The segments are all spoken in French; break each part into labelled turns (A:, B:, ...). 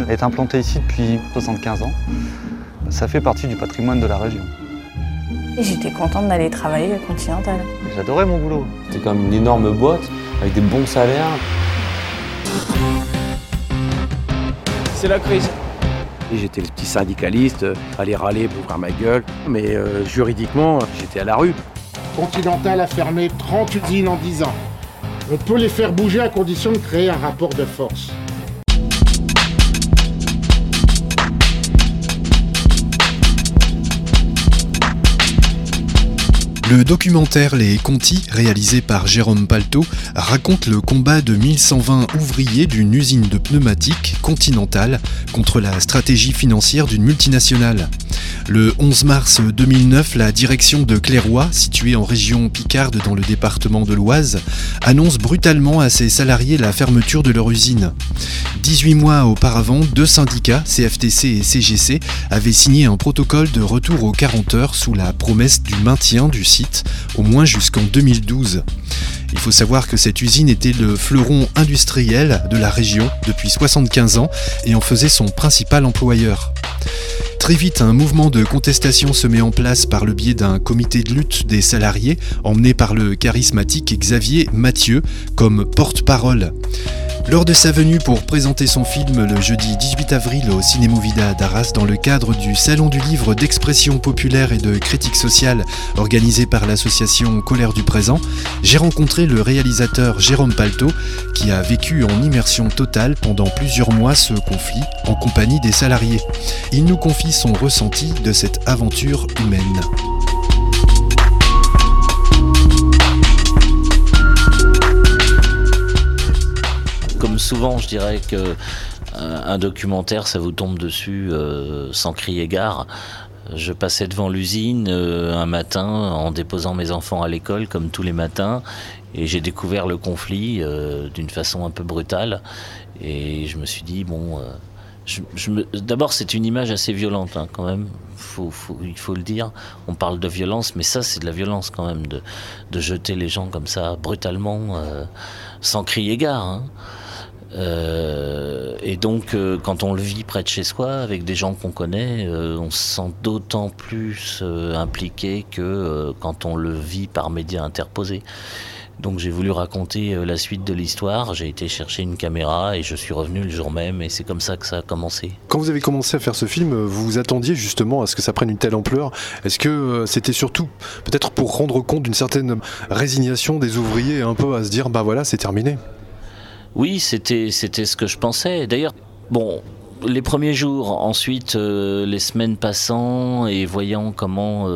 A: Continental est implanté ici depuis 75 ans. Ça fait partie du patrimoine de la région.
B: Et j'étais contente d'aller travailler à Continental.
A: J'adorais mon boulot.
C: C'était quand même une énorme boîte avec des bons salaires.
D: C'est la crise. Et j'étais le petit syndicaliste, aller râler pour ouvrir ma gueule, mais juridiquement, j'étais à la rue.
E: Continental a fermé 30 usines en 10 ans. On peut les faire bouger à condition de créer un rapport de force.
F: Le documentaire Les Conti, réalisé par Jérôme Palto, raconte le combat de 1120 ouvriers d'une usine de pneumatiques Continental contre la stratégie financière d'une multinationale. Le 11 mars 2009, la direction de Clairoy, située en région Picarde dans le département de l'Oise, annonce brutalement à ses salariés la fermeture de leur usine. 18 mois auparavant, deux syndicats, CFTC et CGC, avaient signé un protocole de retour aux 40 heures sous la promesse du maintien du site, au moins jusqu'en 2012. Il faut savoir que cette usine était le fleuron industriel de la région depuis 75 ans et en faisait son principal employeur. Très vite, un mouvement de contestation se met en place par le biais d'un comité de lutte des salariés, emmené par le charismatique Xavier Mathieu comme porte-parole. Lors de sa venue pour présenter son film le jeudi 18 avril au Cinémovida d'Arras dans le cadre du Salon du livre d'expression populaire et de critique sociale organisé par l'association Colère du Présent, j'ai rencontré le réalisateur Jérôme Palto qui a vécu en immersion totale pendant plusieurs mois ce conflit en compagnie des salariés. Il nous confie son ressenti de cette aventure humaine.
G: Comme souvent, je dirais que un documentaire, ça vous tombe dessus sans crier gare. Je passais devant l'usine un matin en déposant mes enfants à l'école, comme tous les matins, et j'ai découvert le conflit d'une façon un peu brutale. Et je me suis dit, bon... D'abord, c'est une image assez violente, hein, quand même. Il faut le dire. On parle de violence, mais ça, c'est de la violence quand même, de jeter les gens comme ça, brutalement, sans crier gare. Hein. Et donc, quand on le vit près de chez soi, avec des gens qu'on connaît, on se sent d'autant plus impliqué que quand on le vit par médias interposés. Donc j'ai voulu raconter la suite de l'histoire, j'ai été chercher une caméra et je suis revenu le jour même et c'est comme ça que ça a commencé.
H: Quand vous avez commencé à faire ce film, vous vous attendiez justement à ce que ça prenne une telle ampleur ? Est-ce que c'était surtout peut-être pour rendre compte d'une certaine résignation des ouvriers, un peu à se dire bah voilà c'est terminé ?
G: Oui, c'était ce que je pensais. D'ailleurs, bon... Les premiers jours, ensuite les semaines passant et voyant comment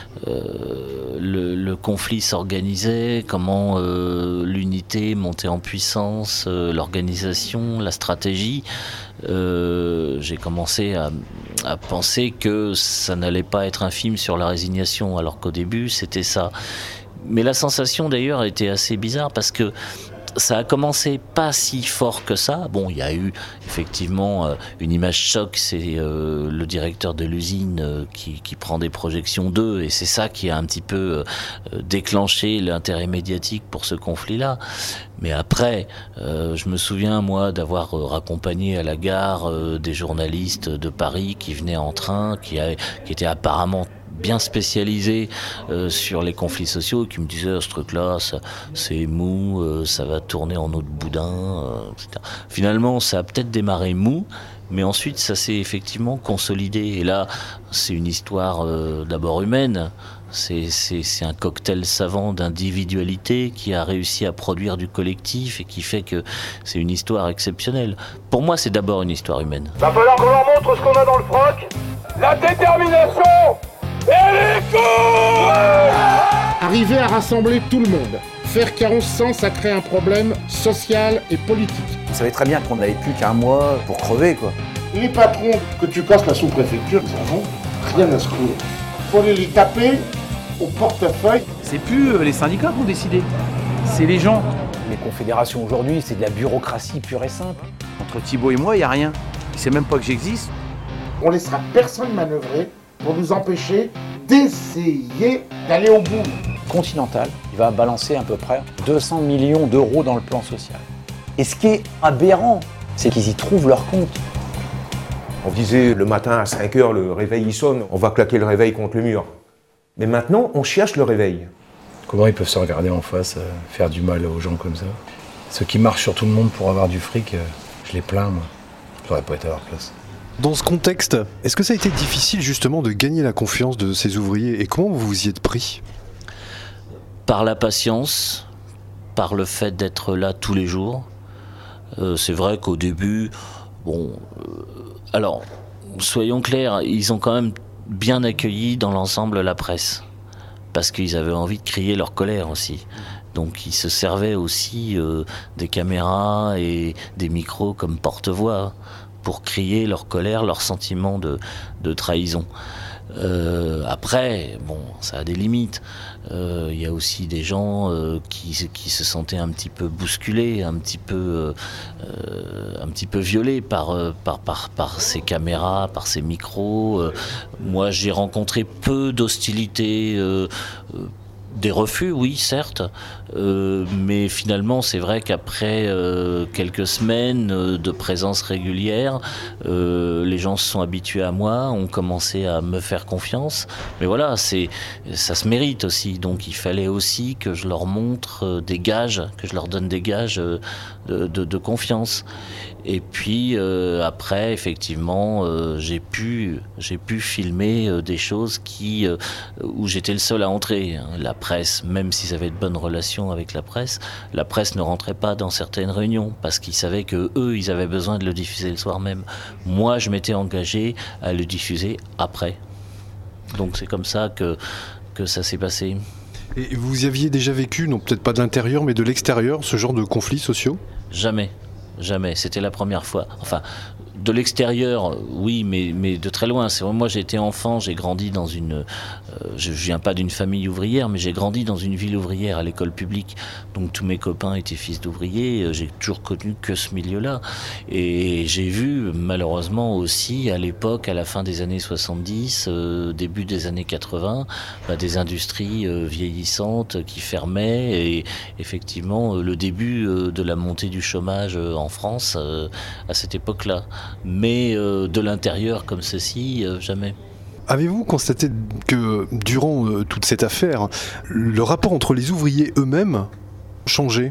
G: le conflit s'organisait, comment l'unité montait en puissance, l'organisation, la stratégie, j'ai commencé à penser que ça n'allait pas être un film sur la résignation, alors qu'au début c'était ça. Mais la sensation d'ailleurs était assez bizarre parce que ça a commencé pas si fort que ça. Bon, il y a eu effectivement une image choc, c'est le directeur de l'usine qui prend des projections d'eux, et c'est ça qui a un petit peu déclenché l'intérêt médiatique pour ce conflit-là. Mais après, je me souviens, moi, d'avoir raccompagné à la gare des journalistes de Paris qui venaient en train, qui étaient apparemment bien spécialisé sur les conflits sociaux, qui me disaient ce truc-là, c'est mou, ça va tourner en eau de boudin, etc. Finalement, ça a peut-être démarré mou, mais ensuite, ça s'est effectivement consolidé. Et là, c'est une histoire d'abord humaine. C'est un cocktail savant d'individualité qui a réussi à produire du collectif et qui fait que c'est une histoire exceptionnelle. Pour moi, c'est d'abord une histoire humaine.
I: Va falloir qu'on leur montre ce qu'on a dans le froc. La détermination et les coups.
E: Arriver à rassembler tout le monde. Faire qu'à 1100, ça crée un problème social et politique.
J: Vous savez très bien qu'on n'avait plus qu'un mois pour crever, quoi.
E: Les patrons que tu casses la sous-préfecture, ils en ont rien à secouer. Faut les taper au portefeuille.
D: C'est plus les syndicats qui ont décidé, c'est les gens.
J: Les confédérations aujourd'hui, c'est de la bureaucratie pure et simple.
D: Entre Thibault et moi, il n'y a rien. Il sait même pas que j'existe.
E: On laissera personne manœuvrer pour nous empêcher d'essayer d'aller au bout.
J: Continental, il va balancer à peu près 200 millions d'euros dans le plan social. Et ce qui est aberrant, c'est qu'ils y trouvent leur compte.
K: On disait le matin à 5 h, le réveil il sonne, on va claquer le réveil contre le mur. Mais maintenant, on cherche le réveil.
D: Comment ils peuvent se regarder en face, faire du mal aux gens comme ça? Ceux qui marchent sur tout le monde pour avoir du fric, je les plains, moi. J'aurais pas été à leur place.
H: Dans ce contexte, est-ce que ça a été difficile justement de gagner la confiance de ces ouvriers et comment vous vous y êtes pris?
G: Par la patience, par le fait d'être là tous les jours. C'est vrai qu'au début, alors, soyons clairs, ils ont quand même bien accueilli dans l'ensemble la presse, parce qu'ils avaient envie de crier leur colère aussi. Donc ils se servaient aussi des caméras et des micros comme porte-voix pour crier leur colère, leur sentiment de trahison. Après, ça a des limites. Il y a aussi des gens qui se sentaient un petit peu bousculés, un petit peu violés par ces caméras, par ces micros. Moi, j'ai rencontré peu d'hostilité. Des refus, oui, certes, mais finalement, c'est vrai qu'après quelques semaines de présence régulière, les gens se sont habitués à moi, ont commencé à me faire confiance. Mais voilà, ça se mérite aussi. Donc, il fallait aussi que je leur montre des gages, que je leur donne des gages de confiance. Et puis après, effectivement, j'ai pu filmer des choses où j'étais le seul à entrer. La presse, même s'ils avaient de bonnes relations avec la presse ne rentrait pas dans certaines réunions parce qu'ils savaient que eux, ils avaient besoin de le diffuser le soir même. Moi, je m'étais engagé à le diffuser après. Donc c'est comme ça que ça s'est passé.
H: Et vous aviez déjà vécu, non peut-être pas de l'intérieur, mais de l'extérieur, ce genre de conflits sociaux?
G: Jamais. C'était la première fois. Enfin, de l'extérieur, oui, mais de très loin. C'est vrai, moi, j'ai été enfant, j'ai grandi dans je viens pas d'une famille ouvrière, mais j'ai grandi dans une ville ouvrière à l'école publique. Donc tous mes copains étaient fils d'ouvriers. J'ai toujours connu que ce milieu-là. Et j'ai vu, malheureusement aussi, à l'époque, à la fin des années 70, début des années 80, des industries vieillissantes qui fermaient. Et effectivement, le début de la montée du chômage en France à cette époque-là. Mais de l'intérieur comme ceci, jamais.
H: Avez-vous constaté que durant toute cette affaire, le rapport entre les ouvriers eux-mêmes changeait?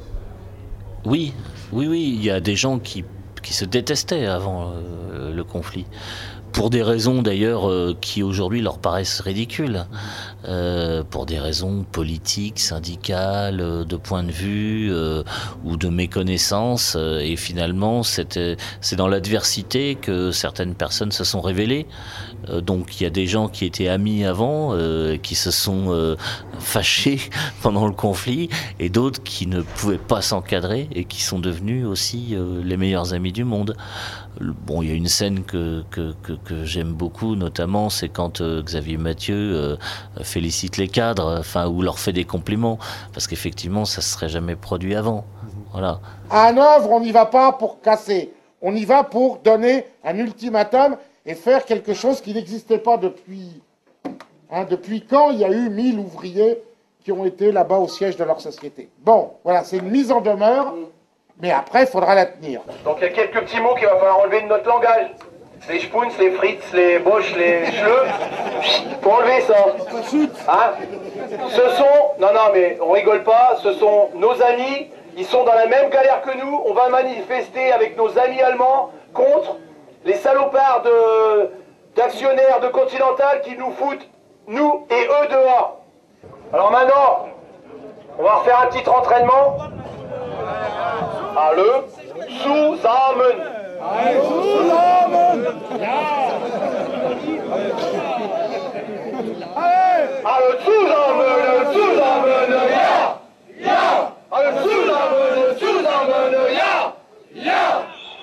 G: Oui, il y a des gens qui se détestaient avant le conflit. Pour des raisons d'ailleurs qui aujourd'hui leur paraissent ridicules, pour des raisons politiques, syndicales, de point de vue ou de méconnaissance. Et finalement, c'est dans l'adversité que certaines personnes se sont révélées. Donc il y a des gens qui étaient amis avant, qui se sont fâchés pendant le conflit, et d'autres qui ne pouvaient pas s'encadrer et qui sont devenus aussi les meilleurs amis du monde. Bon, il y a une scène que j'aime beaucoup, notamment, c'est quand Xavier Mathieu félicite les cadres, ou leur fait des compliments, parce qu'effectivement, ça ne se serait jamais produit avant. Voilà.
E: À Hanovre, on n'y va pas pour casser. On y va pour donner un ultimatum et faire quelque chose qui n'existait pas depuis... depuis quand il y a eu 1000 ouvriers qui ont été là-bas au siège de leur société. Bon, voilà, c'est une mise en demeure. Mais après, il faudra la tenir.
I: Donc il y a quelques petits mots qu'il va falloir enlever de notre langage. Les Spoons, les Fritz, les Bosch, les Schleux. Faut enlever ça. Ce sont... Non, mais on rigole pas. Ce sont nos amis. Ils sont dans la même galère que nous. On va manifester avec nos amis allemands contre les salopards d'actionnaires de Continental qui nous foutent, nous et eux, dehors. Alors maintenant, on va refaire un petit entraînement. Alle zusammen. Alle zusammen, ja, ja. Alle zusammen, ja, ja.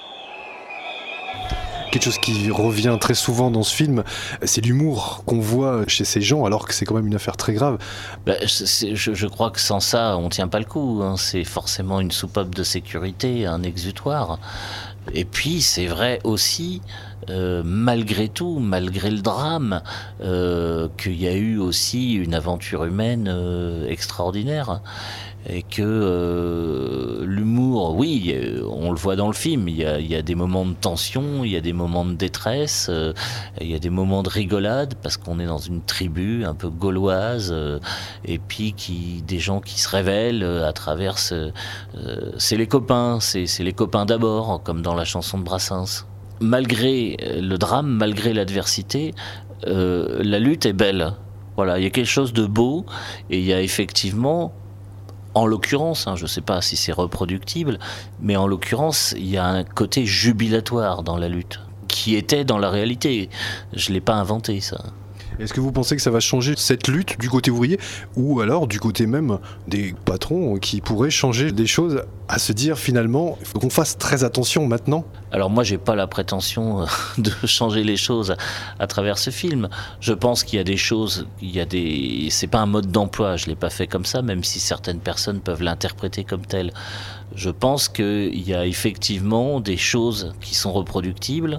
H: Quelque chose qui revient très souvent dans ce film, c'est l'humour qu'on voit chez ces gens, alors que c'est quand même une affaire très grave.
G: Je crois que sans ça, on ne tient pas le coup. C'est forcément une soupape de sécurité, un exutoire. Et puis, c'est vrai aussi, malgré tout, malgré le drame, qu'il y a eu aussi une aventure humaine extraordinaire. Et que l'humour, Alors oui, on le voit dans le film, il y a des moments de tension, il y a des moments de détresse, il y a des moments de rigolade, parce qu'on est dans une tribu un peu gauloise, et puis des gens qui se révèlent à travers... c'est les copains, c'est les copains d'abord, comme dans la chanson de Brassens. Malgré le drame, malgré l'adversité, la lutte est belle. Voilà, il y a quelque chose de beau, et il y a effectivement... En l'occurrence, je ne sais pas si c'est reproductible, mais en l'occurrence, il y a un côté jubilatoire dans la lutte, qui était dans la réalité. Je ne l'ai pas inventé, ça.
H: Est-ce que vous pensez que ça va changer cette lutte du côté ouvrier, ou alors du côté même des patrons qui pourraient changer des choses, à se dire finalement, il faut qu'on fasse très attention maintenant?
G: Alors moi, j'ai pas la prétention de changer les choses à travers ce film. Je pense qu'il y a des choses, c'est pas un mode d'emploi, je l'ai pas fait comme ça, même si certaines personnes peuvent l'interpréter comme tel. Je pense qu'il y a effectivement des choses qui sont reproductibles,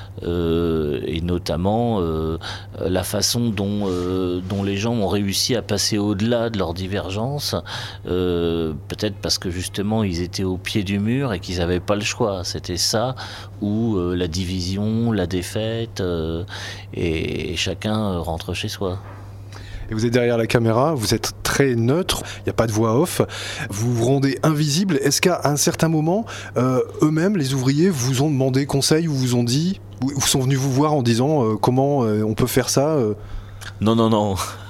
G: et notamment la façon dont les gens ont réussi à passer au-delà de leurs divergences, peut-être parce que justement ils étaient au pied du mur et qu'ils n'avaient pas le choix. C'était ça ou la division, la défaite, et chacun rentre chez soi.
H: Et vous êtes derrière la caméra, vous êtes très neutre, il n'y a pas de voix off, vous vous rendez invisible. Est-ce qu'à un certain moment, eux-mêmes, les ouvriers, vous ont demandé conseil ou vous ont dit, ou sont venus vous voir en disant comment on peut faire ça
G: Non. Non.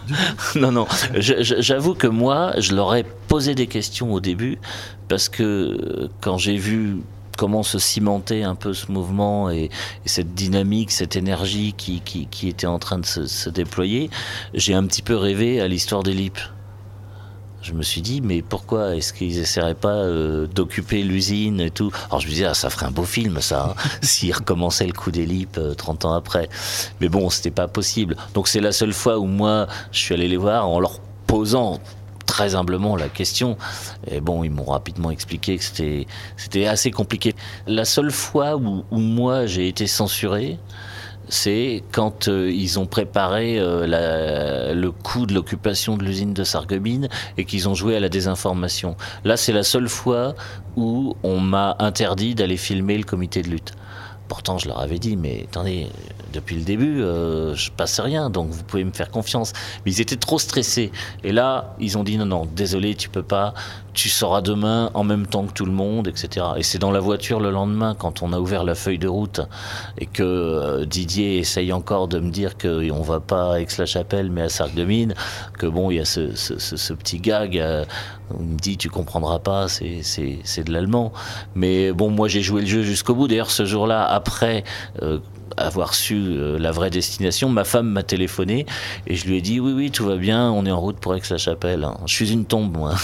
G: J'avoue que moi, je leur ai posé des questions au début, parce que quand j'ai vu comment se cimentait un peu ce mouvement et cette dynamique, cette énergie qui était en train de se déployer, j'ai un petit peu rêvé à l'histoire des LIP. Je me suis dit, mais pourquoi est-ce qu'ils essaieraient pas d'occuper l'usine et tout? Alors je me disais, ça ferait un beau film ça, s'ils recommençaient le coup des LIP 30 ans après. Mais bon, c'était pas possible. Donc c'est la seule fois où moi, je suis allé les voir en leur posant très humblement la question, et bon, ils m'ont rapidement expliqué que c'était assez compliqué. La seule fois où moi j'ai été censuré, c'est quand ils ont préparé le coup de l'occupation de l'usine de Sarreguemines et qu'ils ont joué à la désinformation. Là, c'est la seule fois où on m'a interdit d'aller filmer le comité de lutte. Pourtant, je leur avais dit, mais attendez, depuis le début, je passe rien, donc vous pouvez me faire confiance. Mais ils étaient trop stressés. Et là, ils ont dit, non, désolé, tu peux pas, tu sauras demain en même temps que tout le monde, etc. Et c'est dans la voiture le lendemain, quand on a ouvert la feuille de route, et que Didier essaye encore de me dire qu'on va pas à Aix-la-Chapelle, mais à Sarreguemines, que bon, il y a ce petit gag, où il me dit, tu comprendras pas, c'est de l'allemand. Mais bon, moi j'ai joué le jeu jusqu'au bout. D'ailleurs, ce jour-là, après avoir su la vraie destination, ma femme m'a téléphoné et je lui ai dit oui, tout va bien, on est en route pour Aix-la-Chapelle. Je suis une tombe, moi.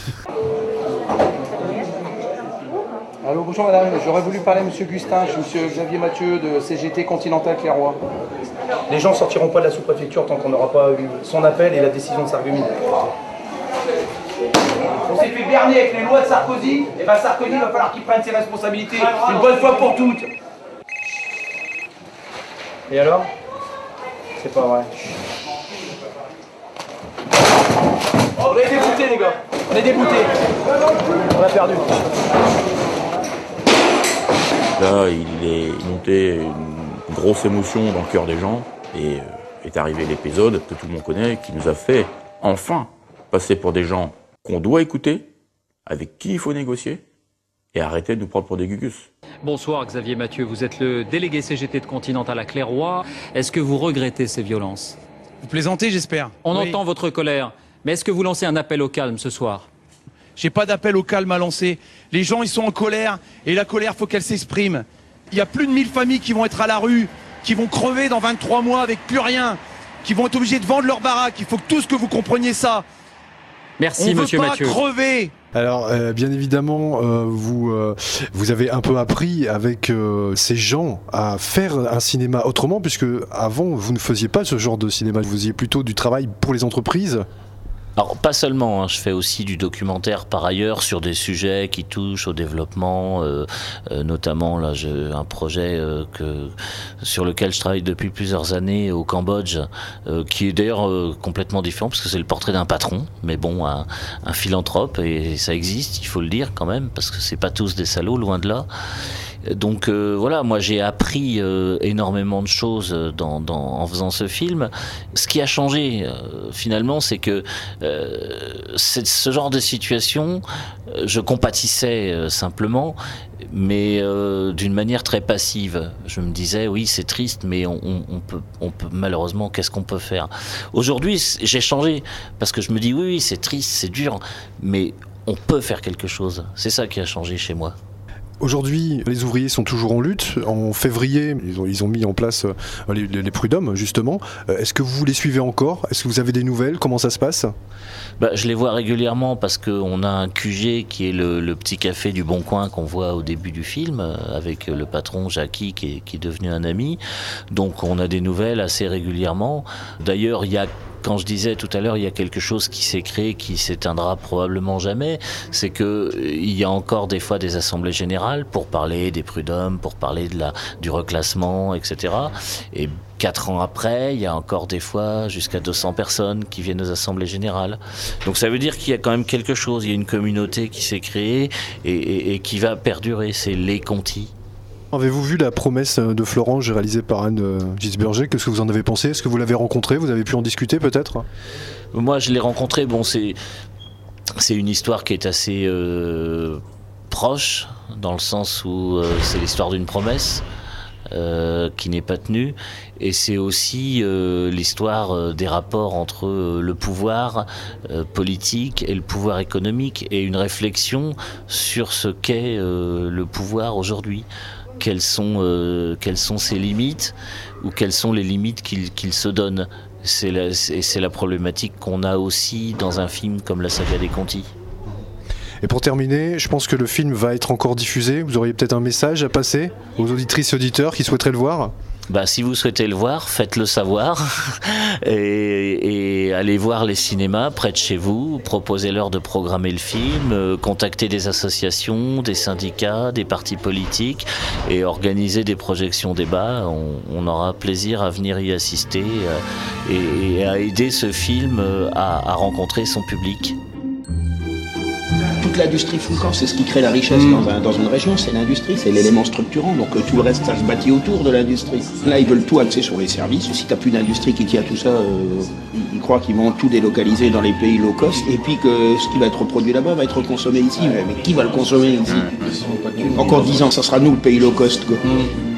L: Allô, bonjour madame, j'aurais voulu parler à monsieur Gustin, je suis monsieur Xavier Mathieu de CGT Continental Clairoy. Les gens ne sortiront pas de la sous-préfecture tant qu'on n'aura pas eu son appel et la décision de Sarreguemines. On s'est fait berner avec les lois de Sarkozy, et bien Sarkozy, il va falloir qu'il prenne ses responsabilités, une bonne fois pour toutes. Et alors? C'est pas vrai. On est déboutés les gars, on est déboutés. On a perdu.
M: Là, il est monté une grosse émotion dans le cœur des gens, et est arrivé l'épisode que tout le monde connaît, qui nous a fait enfin passer pour des gens qu'on doit écouter, avec qui il faut négocier, et arrêter de nous prendre pour des gugus.
N: Bonsoir Xavier Mathieu, vous êtes le délégué CGT de Continental à Clairoy. Est-ce que vous regrettez ces violences?
L: Vous plaisantez, j'espère.
N: On entend votre colère, mais est-ce que vous lancez un appel au calme ce soir?
L: J'ai pas d'appel au calme à lancer. Les gens, ils sont en colère, et la colère, faut qu'elle s'exprime. Il y a plus de 1000 familles qui vont être à la rue, qui vont crever dans 23 mois avec plus rien, qui vont être obligés de vendre leur baraque. Il faut que tous que vous compreniez ça.
N: Merci, monsieur Mathieu.
L: On veut pas crever.
H: Alors, bien évidemment, vous avez un peu appris avec ces gens à faire un cinéma autrement, puisque avant, vous ne faisiez pas ce genre de cinéma. Vous faisiez plutôt du travail pour les entreprises.
G: Alors pas seulement, hein, je fais aussi du documentaire par ailleurs sur des sujets qui touchent au développement, notamment là j'ai un projet sur lequel je travaille depuis plusieurs années au Cambodge, qui est d'ailleurs complètement différent parce que c'est le portrait d'un patron, mais bon un philanthrope, et ça existe, il faut le dire quand même, parce que c'est pas tous des salauds, loin de là. Donc voilà, moi j'ai appris énormément de choses en faisant ce film. Ce qui a changé finalement, c'est que ce genre de situation, je compatissais simplement, mais d'une manière très passive. Je me disais oui c'est triste, mais on peut malheureusement, qu'est-ce qu'on peut faire? Aujourd'hui j'ai changé parce que je me dis oui c'est triste, c'est dur, mais on peut faire quelque chose. C'est ça qui a changé chez moi.
H: Aujourd'hui, les ouvriers sont toujours en lutte. En février, ils ont mis en place les prud'hommes, justement. Est-ce que vous les suivez encore? Est-ce que vous avez des nouvelles? Comment ça se passe?
G: Je les vois régulièrement parce qu'on a un QG qui est le petit café du Bon Coin qu'on voit au début du film, avec le patron Jackie qui est devenu un ami. Donc on a des nouvelles assez régulièrement. D'ailleurs, quand je disais tout à l'heure, il y a quelque chose qui s'est créé, qui s'éteindra probablement jamais, c'est qu'il y a encore des fois des assemblées générales pour parler des prud'hommes, pour parler du reclassement, etc. Et 4 ans après, il y a encore des fois jusqu'à 200 personnes qui viennent aux assemblées générales. Donc ça veut dire qu'il y a quand même quelque chose, il y a une communauté qui s'est créée et qui va perdurer, c'est les Conti.
H: Avez-vous vu La promesse de Florange réalisée par Anne Gisberger? Qu'est-ce que vous en avez pensé? Est-ce que vous l'avez rencontré? Vous avez pu en discuter peut-être?
G: Moi je l'ai rencontré, bon c'est une histoire qui est assez proche, dans le sens où c'est l'histoire d'une promesse qui n'est pas tenue, et c'est aussi l'histoire des rapports entre le pouvoir politique et le pouvoir économique, et une réflexion sur ce qu'est le pouvoir aujourd'hui. Quelles sont ses limites, ou quelles sont les limites qu'il se donne. C'est la problématique qu'on a aussi dans un film comme La saga des Conti.
H: Et pour terminer, je pense que le film va être encore diffusé. Vous auriez peut-être un message à passer aux auditrices et auditeurs qui souhaiteraient le voir?
G: Si vous souhaitez le voir, faites-le savoir et allez voir les cinémas près de chez vous, proposez-leur de programmer le film, contactez des associations, des syndicats, des partis politiques et organisez des projections débats. On aura plaisir à venir y assister et à aider ce film à rencontrer son public.
O: Toute l'industrie Foucan, c'est ce qui crée la richesse dans une région, c'est l'industrie, c'est l'élément structurant, donc tout le reste ça se bâtit autour de l'industrie. Là ils veulent tout axer sur les services, si t'as plus d'industrie qui tient tout ça, ils croient qu'ils vont tout délocaliser dans les pays low cost, et puis que ce qui va être produit là-bas va être consommé ici. Mais qui va le consommer ici? Encore 10 ans, ça sera nous le pays low cost, quoi.